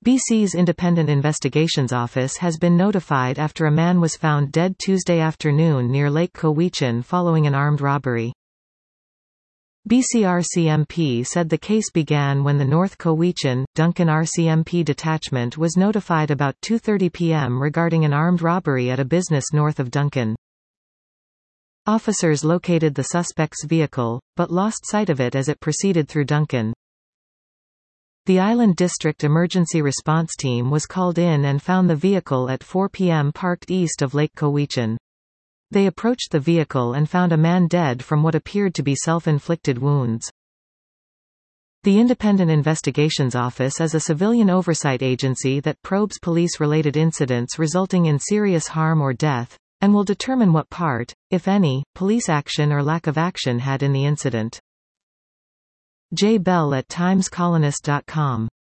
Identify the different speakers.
Speaker 1: BC's Independent Investigations Office has been notified after a man was found dead Tuesday afternoon near Lake Cowichan following an armed robbery. BC RCMP said the case began when the North Cowichan, Duncan RCMP detachment was notified about 2:30 p.m. regarding an armed robbery at a business north of Duncan. Officers located the suspect's vehicle, but lost sight of it as it proceeded through Duncan. The Island District Emergency Response Team was called in and found the vehicle at 4 p.m. parked east of Lake Cowichan. They approached the vehicle and found a man dead from what appeared to be self-inflicted wounds. The Independent Investigations Office is a civilian oversight agency that probes police-related incidents resulting in serious harm or death, and will determine what part, if any, police action or lack of action had in the incident. J. Bell at TimesColonist.com